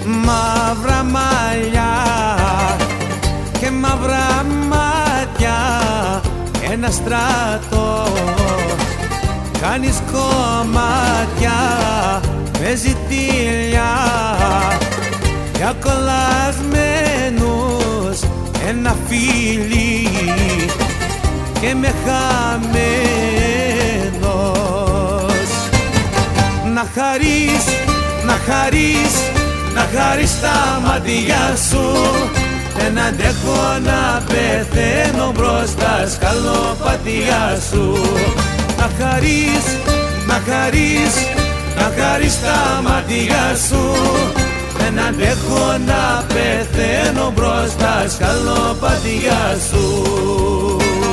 μαύρα μαλλιά και μαύρα μάτια, ένα στράτο κάνεις κομμάτια με ζητήλια για κολλασμένους ένα φίλι και με χαμένος. Να χαρείς, να χαρείς, να χαρείς τα μάτια σου, δεν αντέχω να πεθαίνω μπροστά σκαλοπάτια σου. Να χαρείς, να χαρείς, να χαρείς τα μάτια σου, δεν αντέχω να πεθαίνω μπροστά σκαλοπάτια σου.